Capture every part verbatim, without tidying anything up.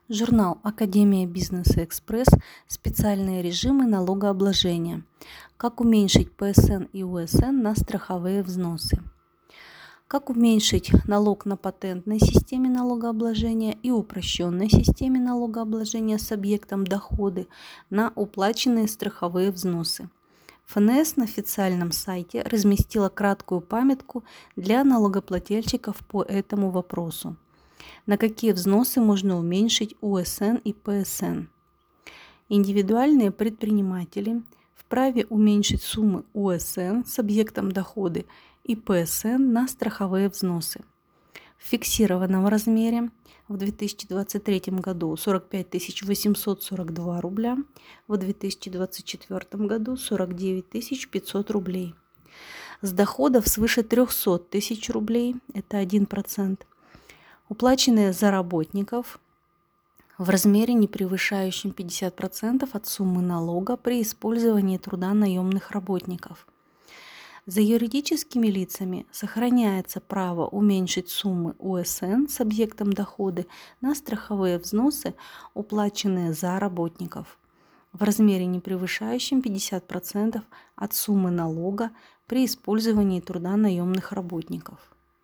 Журнал «Академия бизнеса Экспресс. Специальные режимы налогообложения. Как уменьшить П С Н и У С Н на страховые взносы. Как уменьшить налог на патентной системе налогообложения и упрощенной системе налогообложения с объектом доходы на уплаченные страховые взносы. Ф Н С на официальном сайте разместила краткую памятку для налогоплательщиков по этому вопросу. На какие взносы можно уменьшить У С Н и П С Н. Индивидуальные предприниматели вправе уменьшить суммы У С Н с объектом доходы и П С Н на страховые взносы. В фиксированном размере в две тысячи двадцать третьем году сорок пять тысяч восемьсот сорок два рубля, в две тысячи двадцать четвёртом году сорок девять тысяч пятьсот рублей. С доходов свыше триста тысяч рублей, это один процент, уплаченные за работников в размере, не превышающем пятьдесят процентов от суммы налога при использовании труда наемных работников. За юридическими лицами сохраняется право уменьшить суммы У С Н с объектом доходы на страховые взносы, уплаченные за работников, в размере, не превышающем пятьдесят процентов от суммы налога при использовании труда наемных работников.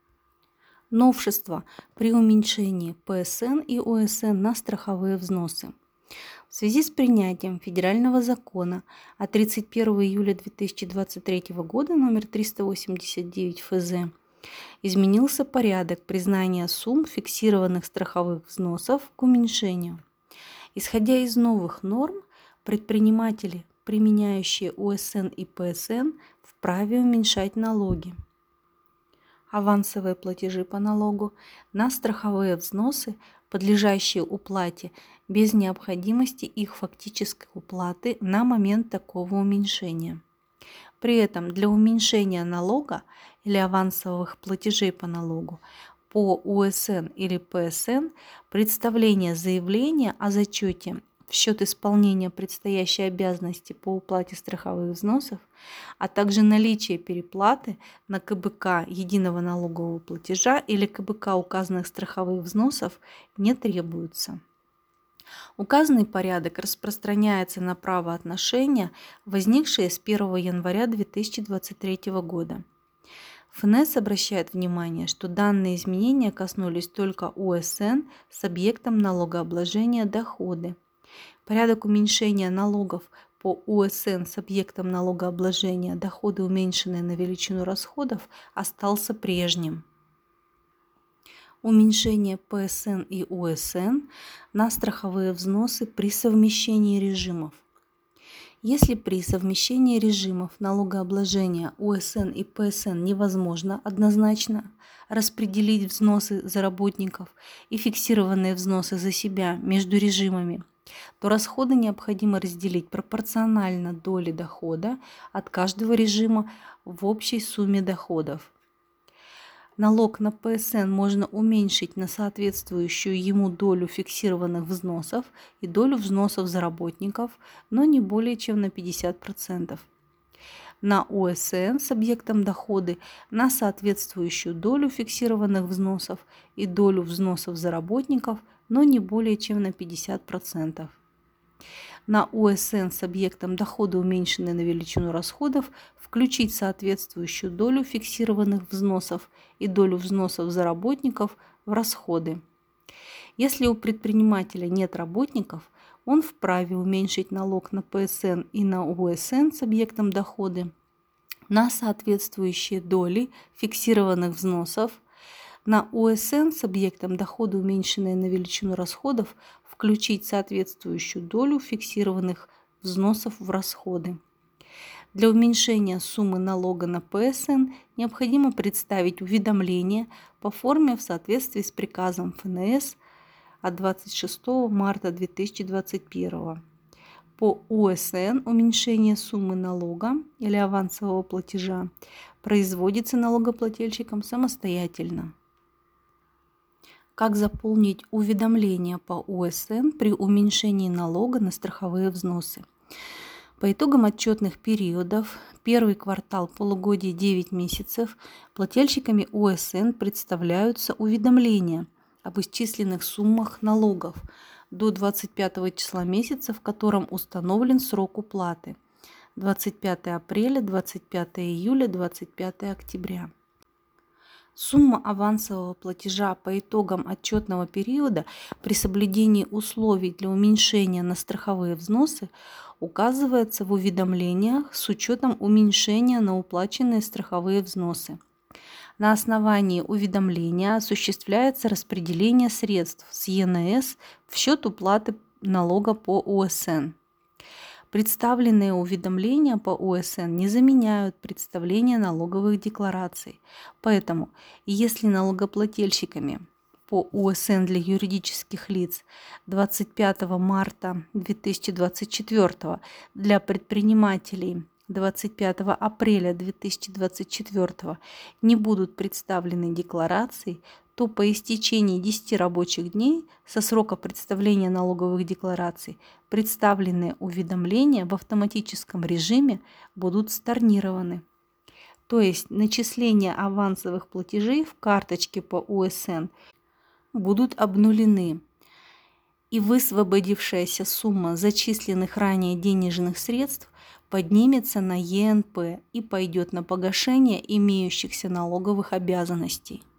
Новшество при уменьшении П С Н и У С Н на страховые взносы. В связи с принятием федерального закона от тридцать первого июля две тысячи двадцать третьего года номер триста восемьдесят девять Ф З изменился порядок признания сумм фиксированных страховых взносов к уменьшению. Исходя из новых норм, предприниматели, применяющие У С Н и П С Н, вправе уменьшать налоги. Авансовые платежи по налогу на страховые взносы, подлежащие уплате без необходимости их фактической уплаты на момент такого уменьшения. При этом для уменьшения налога или авансовых платежей по налогу по У С Н или П С Н представление заявления о зачете в счет исполнения предстоящей обязанности по уплате страховых взносов, а также наличие переплаты на К Б К единого налогового платежа или К Б К указанных страховых взносов не требуется. Указанный порядок распространяется на правоотношения, возникшие с первого января две тысячи двадцать третьего года. Ф Н С обращает внимание, что данные изменения коснулись только У С Н с объектом налогообложения доходы. Порядок уменьшения налогов по У С Н с объектом налогообложения доходы, уменьшенные на величину расходов, остался прежним. Уменьшение П С Н и У С Н на страховые взносы при совмещении режимов. Если при совмещении режимов налогообложения У С Н и П С Н невозможно однозначно распределить взносы за работников и фиксированные взносы за себя между режимами, то расходы необходимо разделить пропорционально доле дохода от каждого режима в общей сумме доходов. Налог на П С Н можно уменьшить на соответствующую ему долю фиксированных взносов и долю взносов за работников, но не более чем на пятьдесят процентов. На У С Н с объектом доходы на соответствующую долю фиксированных взносов и долю взносов за работников, но не более чем на пятьдесят процентов. На У С Н с объектом дохода, уменьшенной на величину расходов, включить соответствующую долю фиксированных взносов и долю взносов за работников в расходы. Если у предпринимателя нет работников, он вправе уменьшить налог на П С Н и на У С Н с объектом доходы на соответствующие доли фиксированных взносов, на У С Н с объектом дохода, уменьшенной на величину расходов, включить соответствующую долю фиксированных взносов в расходы. Для уменьшения суммы налога на П С Н необходимо представить уведомление по форме в соответствии с приказом Ф Н С от двадцать шестого марта две тысячи двадцать первого. По У С Н уменьшение суммы налога или авансового платежа производится налогоплательщиком самостоятельно. Как заполнить уведомление по У С Н при уменьшении налога на страховые взносы? По итогам отчетных периодов, первый квартал, полугодие, девять месяцев, плательщиками У С Н представляются уведомления об исчисленных суммах налогов, до двадцать пятого числа месяца, в котором установлен срок уплаты – двадцать пятое апреля, двадцать пятое июля, двадцать пятое октября. Сумма авансового платежа по итогам отчетного периода при соблюдении условий для уменьшения на страховые взносы указывается в уведомлениях с учетом уменьшения на уплаченные страховые взносы. На основании уведомления осуществляется распределение средств с Е Н С в счет уплаты налога по У С Н. Представленные уведомления по У С Н не заменяют представление налоговых деклараций. Поэтому, если налогоплательщиками по У С Н для юридических лиц двадцать пятого марта две тысячи двадцать четвёртого, для предпринимателей двадцать пятого апреля две тысячи двадцать четвёртого не будут представлены декларации, то по истечении десяти рабочих дней со срока представления налоговых деклараций представленные уведомления в автоматическом режиме будут stornированы. То есть начисления авансовых платежей в карточке по У С Н будут обнулены, и высвободившаяся сумма зачисленных ранее денежных средств поднимется на Е Н П и пойдет на погашение имеющихся налоговых обязанностей.